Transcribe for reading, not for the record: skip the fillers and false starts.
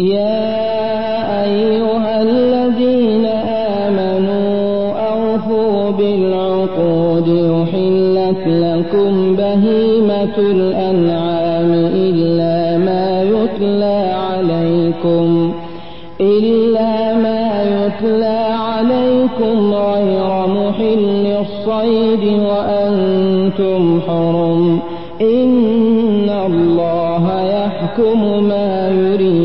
يا أيها الذين آمنوا أوفوا بالعقود أحلت لكم بهيمة الأنعام إلا ما يتلى عليكم غير محل الصيد وأنتم حرم إن الله يحكم ما يريد